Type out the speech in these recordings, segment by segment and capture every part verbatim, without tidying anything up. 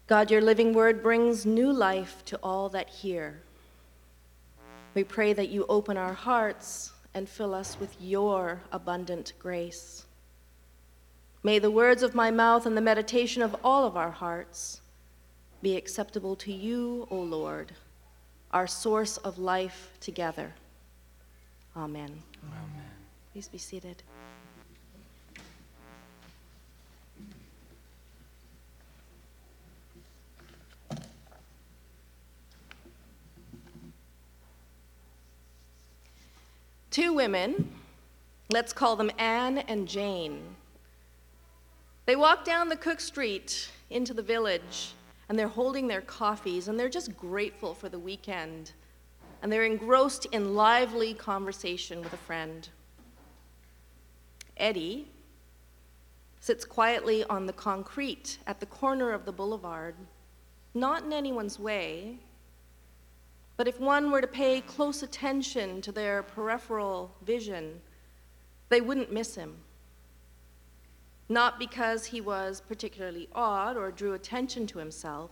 God, your living word brings new life to all that hear. We pray that you open our hearts and fill us with your abundant grace. May the words of my mouth and the meditation of all of our hearts be acceptable to you, O Lord, our source of life together. Amen. Amen. Please be seated. Two women, let's call them Anne and Jane. They walk down the Cook Street into the village, and they're holding their coffees, and they're just grateful for the weekend, and they're engrossed in lively conversation with a friend. Eddie sits quietly on the concrete at the corner of the boulevard, not in anyone's way, but if one were to pay close attention to their peripheral vision, they wouldn't miss him. Not because he was particularly odd or drew attention to himself.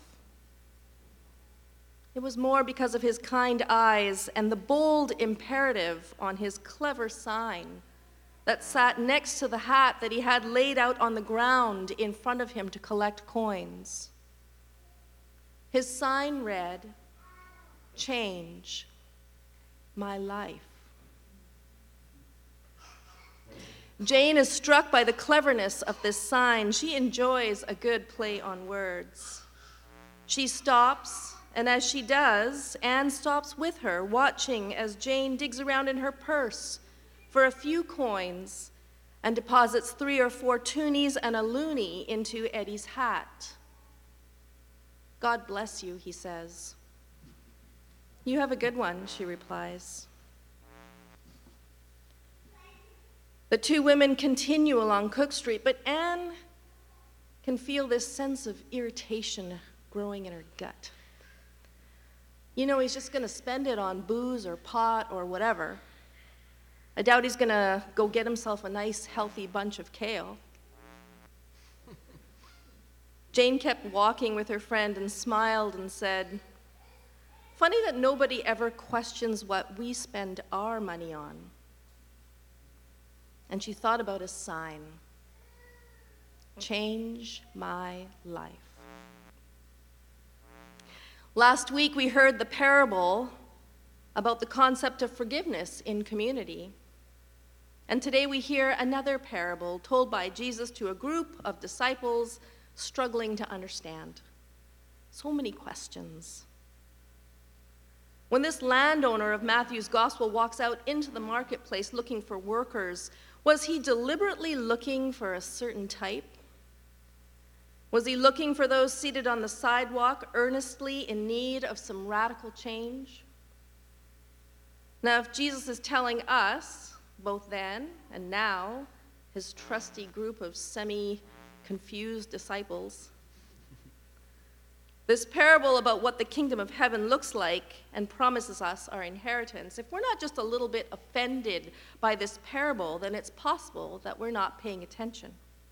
It was more because of his kind eyes and the bold imperative on his clever sign that sat next to the hat that he had laid out on the ground in front of him to collect coins. His sign read, "Change my life." Jane is struck by the cleverness of this sign. She enjoys a good play on words. She stops, and as she does, Anne stops with her, watching as Jane digs around in her purse for a few coins and deposits three or four toonies and a loonie into Eddie's hat. "God bless you," he says. "You have a good one," she replies. The two women continue along Cook Street, but Anne can feel this sense of irritation growing in her gut. You know, he's just going to spend it on booze or pot or whatever. I doubt he's going to go get himself a nice, healthy bunch of kale. Jane kept walking with her friend and smiled and said, "Funny that nobody ever questions what we spend our money on." And she thought about a sign. Change my life. Last week we heard the parable about the concept of forgiveness in community. And today we hear another parable told by Jesus to a group of disciples struggling to understand. So many questions. When this landowner of Matthew's gospel walks out into the marketplace looking for workers, was he deliberately looking for a certain type? Was he looking for those seated on the sidewalk earnestly in need of some radical change? Now, if Jesus is telling us, both then and now, his trusty group of semi-confused disciples, this parable about what the kingdom of heaven looks like and promises us our inheritance, if we're not just a little bit offended by this parable, then it's possible that we're not paying attention.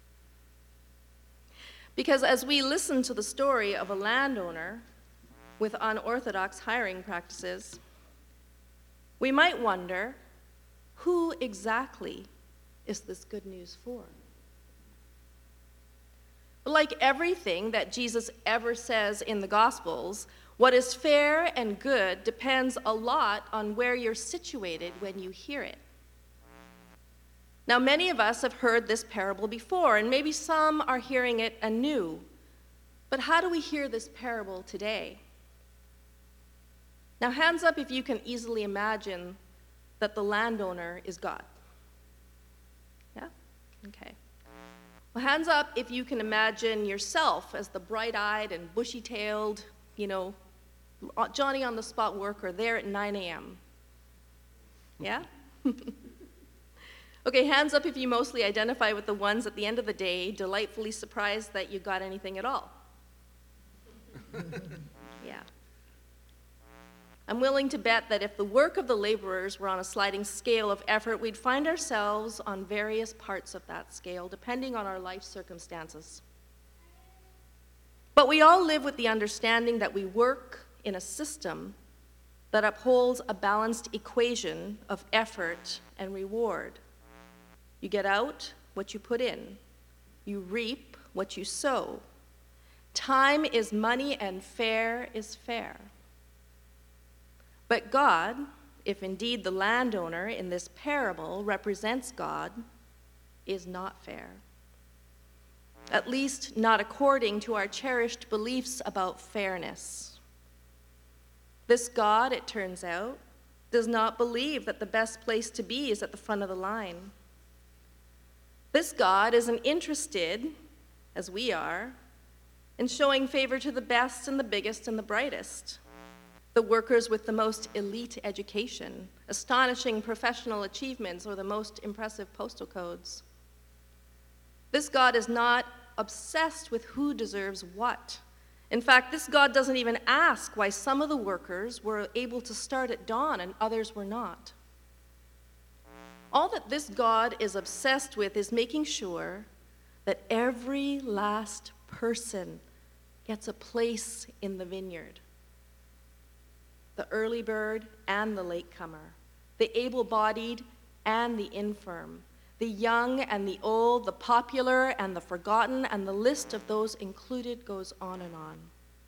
Because as we listen to the story of a landowner with unorthodox hiring practices, we might wonder, who exactly is this good news for? Like everything that Jesus ever says in the Gospels, what is fair and good depends a lot on where you're situated when you hear it. Now, many of us have heard this parable before, and maybe some are hearing it anew. But how do we hear this parable today? Now, hands up if you can easily imagine that the landowner is God. Yeah? Okay. Well, hands up if you can imagine yourself as the bright-eyed and bushy-tailed, you know, Johnny-on-the-spot worker there at nine a.m. Yeah? Okay, hands up if you mostly identify with the ones at the end of the day, delightfully surprised that you got anything at all. Yeah. I'm willing to bet that if the work of the laborers were on a sliding scale of effort, we'd find ourselves on various parts of that scale, depending on our life circumstances. But we all live with the understanding that we work in a system that upholds a balanced equation of effort and reward. You get out what you put in. You reap what you sow. Time is money and fair is fair. But God, if indeed the landowner in this parable represents God, is not fair. At least not according to our cherished beliefs about fairness. This God, it turns out, does not believe that the best place to be is at the front of the line. This God isn't interested, as we are, in showing favor to the best and the biggest and the brightest, the workers with the most elite education, astonishing professional achievements, or the most impressive postal codes. This God is not obsessed with who deserves what. In fact, this God doesn't even ask why some of the workers were able to start at dawn and others were not. All that this God is obsessed with is making sure that every last person gets a place in the vineyard. The early bird and the latecomer, the able-bodied and the infirm, the young and the old, the popular and the forgotten, and the list of those included goes on and on.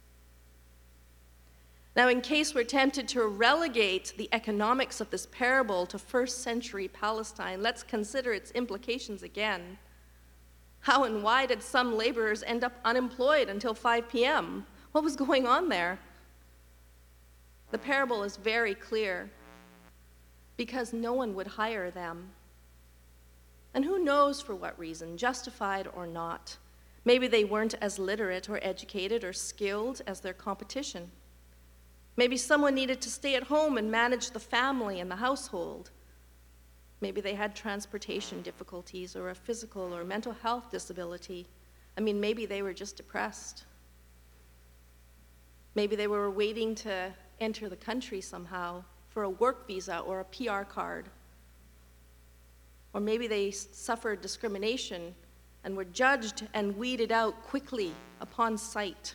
Now, in case we're tempted to relegate the economics of this parable to first century Palestine, let's consider its implications again. How and why did some laborers end up unemployed until five p.m.? What was going on there? The parable is very clear, because no one would hire them. And who knows for what reason, justified or not. Maybe they weren't as literate or educated or skilled as their competition. Maybe someone needed to stay at home and manage the family and the household. Maybe they had transportation difficulties or a physical or mental health disability. I mean, maybe they were just depressed. Maybe they were waiting to enter the country somehow for a work visa or a P R card. Or maybe they suffered discrimination and were judged and weeded out quickly upon sight.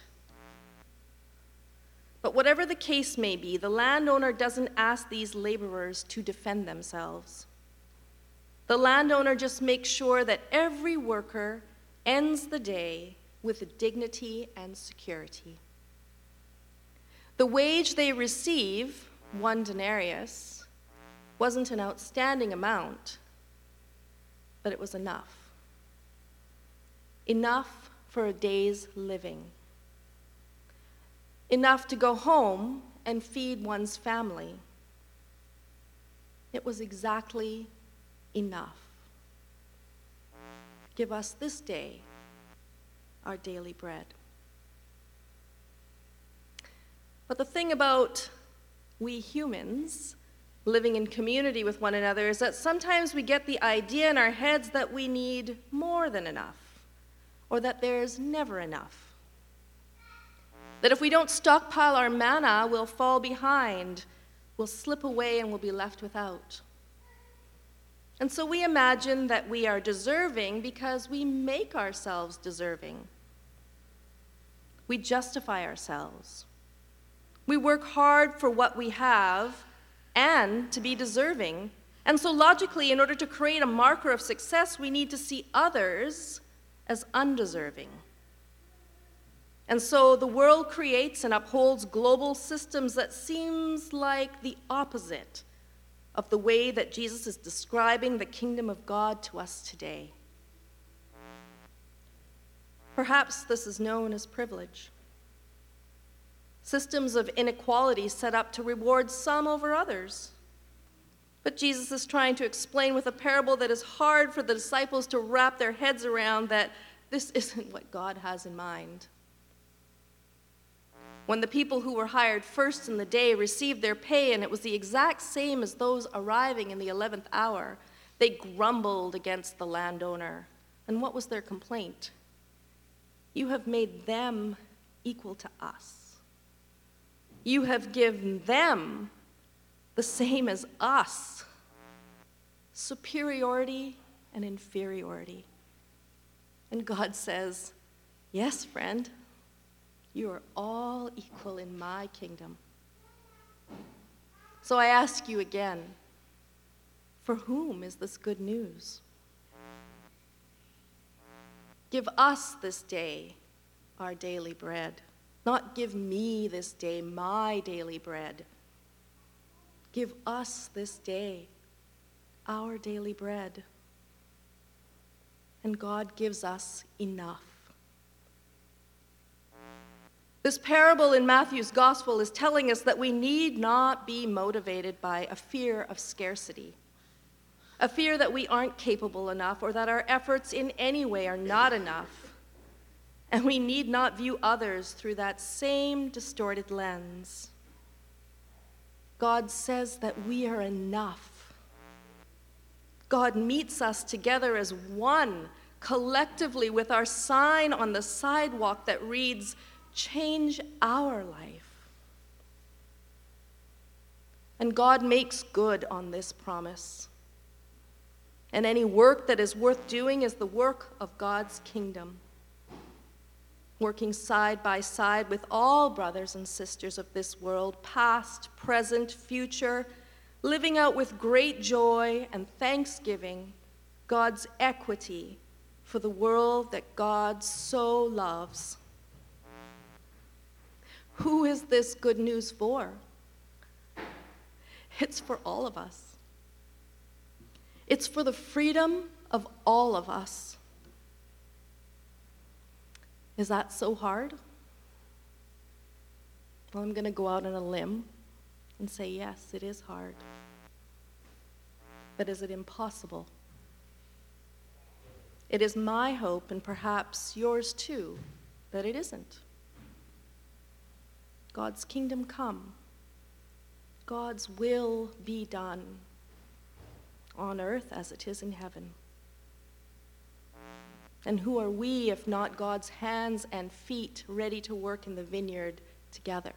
But whatever the case may be, the landowner doesn't ask these laborers to defend themselves. The landowner just makes sure that every worker ends the day with dignity and security. The wage they receive, one denarius, wasn't an outstanding amount, but it was enough. Enough for a day's living. Enough to go home and feed one's family. It was exactly enough. Give us this day our daily bread. But the thing about we humans living in community with one another is that sometimes we get the idea in our heads that we need more than enough, or that there's never enough. That if we don't stockpile our manna, we'll fall behind, we'll slip away, and we'll be left without. And so we imagine that we are deserving because we make ourselves deserving. We justify ourselves. We work hard for what we have and to be deserving. And so logically, in order to create a marker of success, we need to see others as undeserving. And so the world creates and upholds global systems that seems like the opposite of the way that Jesus is describing the kingdom of God to us today. Perhaps this is known as privilege. Systems of inequality set up to reward some over others. But Jesus is trying to explain with a parable that is hard for the disciples to wrap their heads around, that this isn't what God has in mind. When the people who were hired first in the day received their pay, and it was the exact same as those arriving in the eleventh hour, they grumbled against the landowner. And what was their complaint? You have made them equal to us. You have given them the same as us. Superiority and inferiority. And God says, yes, friend, You are all equal in my kingdom. So I ask you again, for whom is this good news? Give us this day our daily bread. Not give me this day my daily bread. Give us this day our daily bread. And God gives us enough. This parable in Matthew's gospel is telling us that we need not be motivated by a fear of scarcity, a fear that we aren't capable enough or that our efforts in any way are not enough. And we need not view others through that same distorted lens. God says that we are enough. God meets us together as one, collectively, with our sign on the sidewalk that reads, "Change our life." And God makes good on this promise. And any work that is worth doing is the work of God's kingdom, working side by side with all brothers and sisters of this world, past, present, future, living out with great joy and thanksgiving God's equity for the world that God so loves. Who is this good news for? It's for all of us. It's for the freedom of all of us. Is that so hard? Well, I'm going to go out on a limb and say, yes, it is hard. But is it impossible? It is my hope, and perhaps yours too, that it isn't. God's kingdom come. God's will be done on earth as it is in heaven. And who are we if not God's hands and feet ready to work in the vineyard together?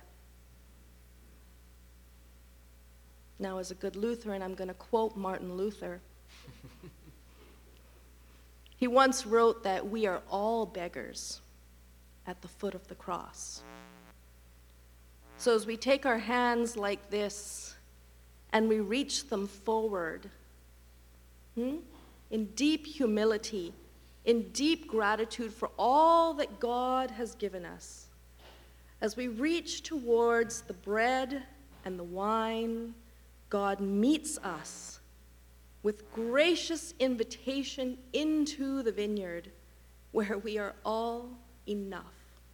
Now, as a good Lutheran, I'm going to quote Martin Luther. He once wrote that we are all beggars at the foot of the cross. So as we take our hands like this and we reach them forward, hmm, in deep humility, in deep gratitude for all that God has given us, as we reach towards the bread and the wine, God meets us with gracious invitation into the vineyard where we are all enough.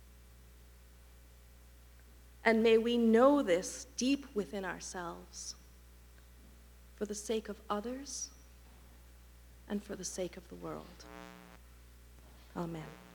And may we know this deep within ourselves for the sake of others and for the sake of the world. Amen.